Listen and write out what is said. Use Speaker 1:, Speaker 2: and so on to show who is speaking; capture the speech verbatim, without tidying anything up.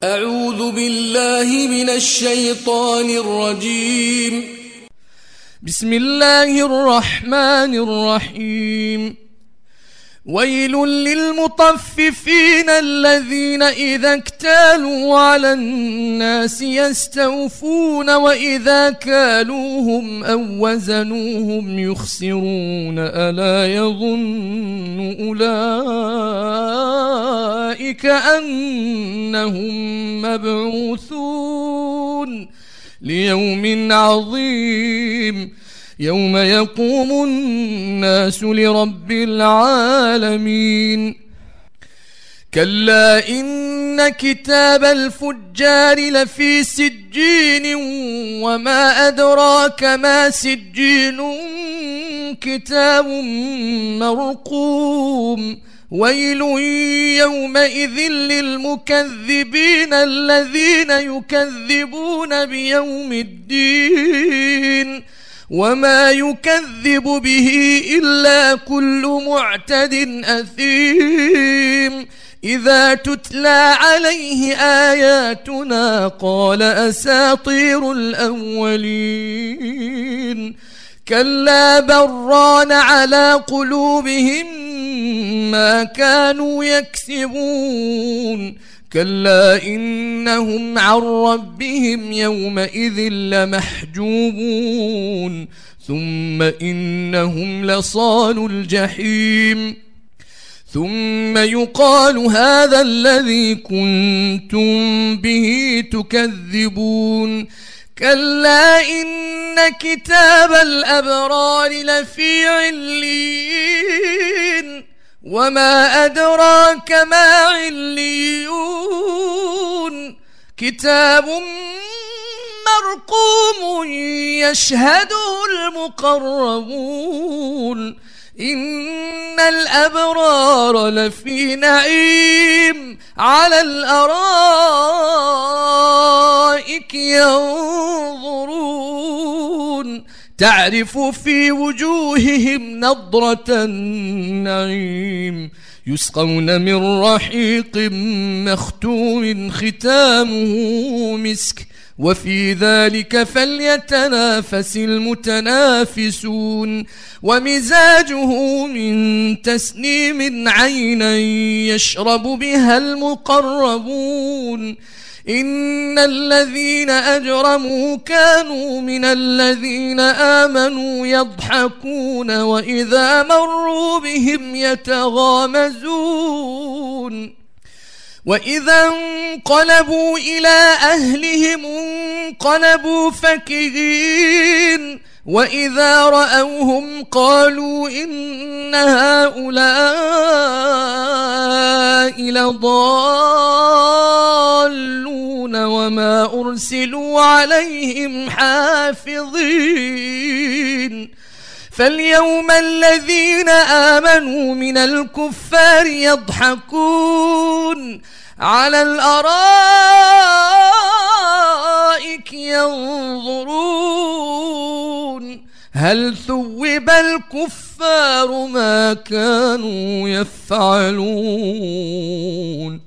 Speaker 1: أعوذ بالله من الشيطان الرجيم. بسم الله الرحمن الرحيم. ويل للمطففين الذين إذا اكتالوا على الناس يستوفون وإذا كالوهم أو وزنوهم يخسرون ألا يظن أولئك أنهم مبعوثون ليوم عظيم يوم يقوم الناس لرب العالمين. كلا إن كتاب الفجار لفي سجين وما أدراك ما سجين كتاب مرقوم. ويل يومئذ للمكذبين الذين يكذبون بيوم الدين وما يكذب به إلا كل معتد أثيم. إذا تتلى عليه آياتنا قال أساطير الأولين. كلا بران على قلوبهم ما كانوا يكسبون. كلا إنهم عن ربهم يومئذ لمحجوبون ثم إنهم لصالوا الجحيم. ثم يقال هذا الذي كنتم به تكذبون. كلا إن كتاب الأبرار لفي عليين وما أدراك ما عليون. كتاب مرقوم يشهده المقربون. إن الأبرار لفي نعيم على الأرائك ينظرون تعرف في وجوههم نضرة النعيم يسقون من رحيق مختوم ختامه مسك وفي ذلك فليتنافس المتنافسون. ومزاجه من تسنيم عينا يشرب بها المقربون. إن الذين أجرموا كانوا من الذين آمنوا يضحكون وإذا مروا بهم يتغامزون. وإذا انقلبوا إلى أهلهم انقلبوا فكهين وإذا رأوهم قالوا إن هؤلاء لضالون وما أرسلوا عليهم حافظين. فاليوم الذين آمنوا من الكفار يضحكون على الأرائك ينظرون هل ثوب الكفار ما كانوا يفعلون.